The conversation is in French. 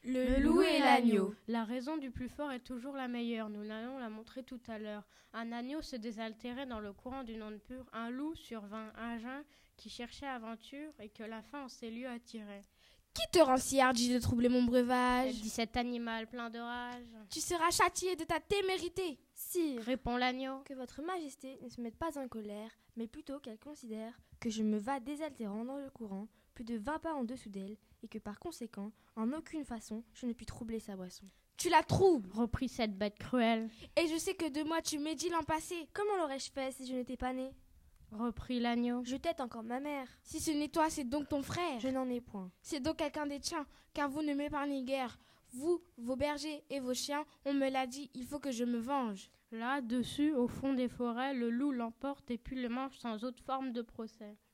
Le loup et l'agneau. La raison du plus fort est toujours la meilleure, nous allons la montrer tout à l'heure. Un agneau se désaltérait dans le courant d'une onde pure, un loup survint, un jeune qui cherchait aventure et que la faim en ces lieux attirait. Qui te rend si hardi de troubler mon breuvage? Dit cet animal plein de rage. Tu seras châtié de ta témérité. Sire, Répond l'agneau. que votre majesté ne se mette pas en colère, mais plutôt qu'elle considère que je me vas désaltérant dans le courant, plus de 20 pas en dessous d'elle, et que par conséquent, en aucune façon, je ne puis troubler sa boisson. Tu la troubles. Reprit cette bête cruelle. Et je sais que de moi tu médis l'an passé. Comment l'aurais-je fait si je n'étais pas née? Reprit l'agneau. Je tête encore ma mère. Si ce n'est toi, c'est donc ton frère. Je n'en ai point. C'est donc quelqu'un des tiens, car vous ne m'épargnez guère. Vous, vos bergers et vos chiens, on me l'a dit, il faut que je me venge. Là, dessus, au fond des forêts, le loup l'emporte et puis le mange sans autre forme de procès.